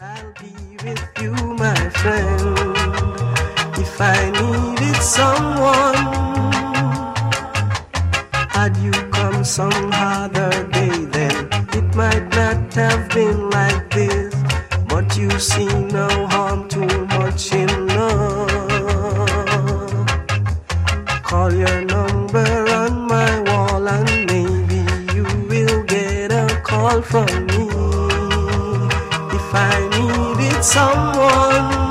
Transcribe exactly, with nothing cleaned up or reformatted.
I'll be with you, my friend. If I needed someone, had you come some other day, then it might not have been like this. But you see no harm too much in love. Call your number on my wall and maybe you will get a call from me. If I needed someone,